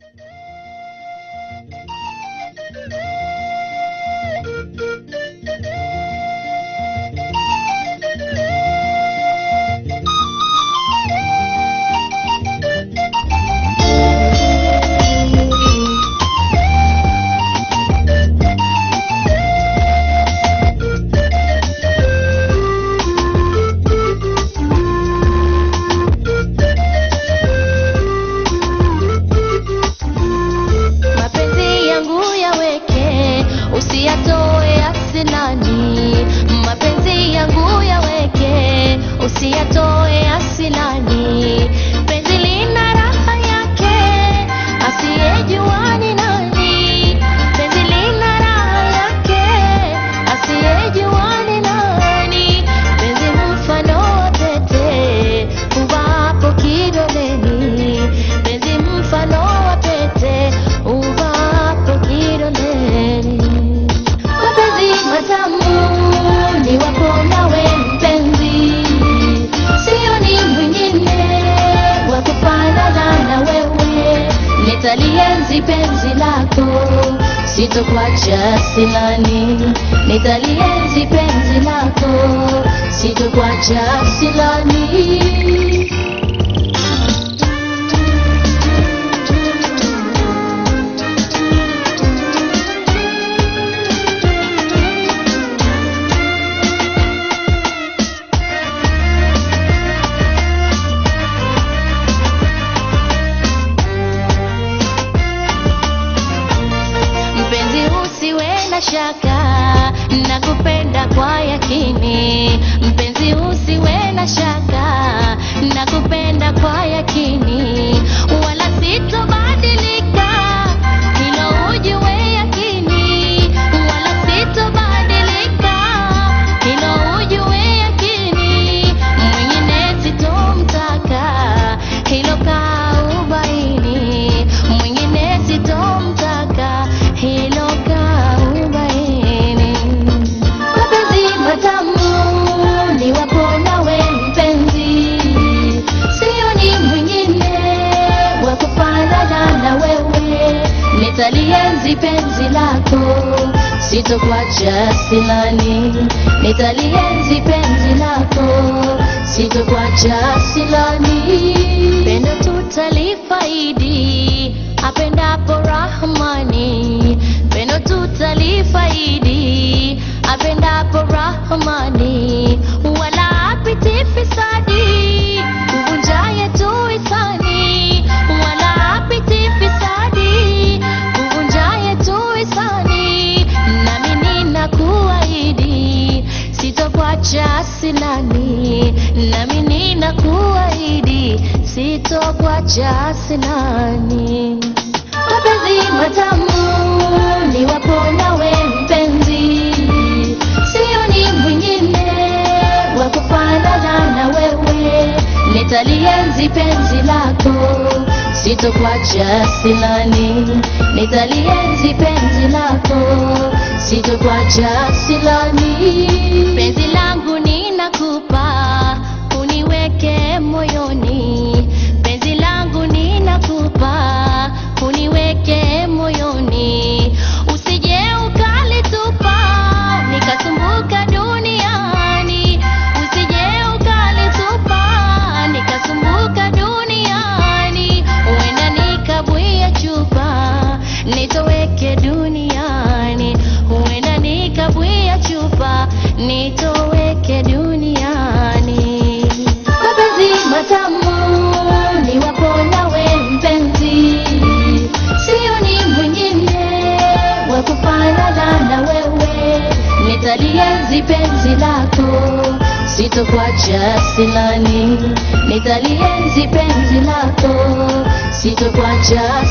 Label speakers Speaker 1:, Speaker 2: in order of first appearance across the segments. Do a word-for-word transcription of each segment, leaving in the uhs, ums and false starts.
Speaker 1: Usiyatoe asilani, mapenzi yangu yaweke, usiyatoe asilani. Penzi lina raha yake, asiyejua ni nani. Penzi lina raha yake, asiyejua ni nani. Penzi mfano wa pete, uvapo kidoleni. Penzi mfano wa pete, uvapo kidoleni. Ni wako nawe mpenzi, sio ni mwingine wa kufanana na wewe. Nitalienzi penzi lako, sitokuacha silani. Nitalienzi penzi lako, sitokuacha silani. Shaka nakupenda kwa yakini, mpenzi usiwe na shaka, nakupenda kwa yakini, wala sitobadilika, hilo ujue yakini, wala sitobadilika, hilo ujue yakini, mwingine sitomtaka, hilo kaubaini, mwingine sitomtaka, hilo nitalienzi penzi lako, sitokuacha silani. Nitalienzi penzi lako, sitokuacha silani. Pendo tutalifaidi, apendapo Rahmani. Pendo tutalifaidi, apendapo Rahmani. Wala apiti fisadi, kuvunja yetu hisani. Wala apiti fisadi, kuvunja yetu hisani. Nami ninakuahidi, sitokuacha silani. Nami ninakuahidi, sitokuacha silani. Mapenzi matamu ni wapo nawe mpenzi, sio ni mwingine wa kufanana na wewe. Nitalienzi penzi lako, sitokuacha silani. Nitalienzi penzi lako, sitokuacha silani. Penzi langu ninakupa, uniweke moyoni. Penzi langu ninakupa, uniweke moyoni. Usije ukalitupa, nikasumbuka duniani. Usije ukalitupa, nikasumbuka duniani. Uenda nikabuia chupa, nitoweke duniani. Uenda nikabuia chupa, nitoweke duniani. Mapenzi matamu ni wapo nawe mpenzi, sio ni mwingine wa kufanana na wewe. Nitalienzi penzi lako, sitokuacha silani. Nitalienzi penzi lako, sitokuacha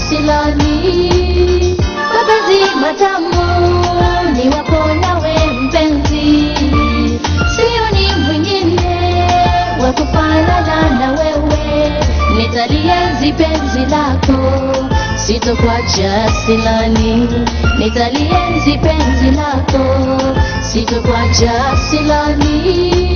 Speaker 1: silani. Mapenzi matamu ni wapo nawe mpenzi, sio ni mwingine wa kufanana na wewe. Nitalienzi penzi lako, sitokuacha silani. Nitalienzi penzi lako, sitokuacha silani.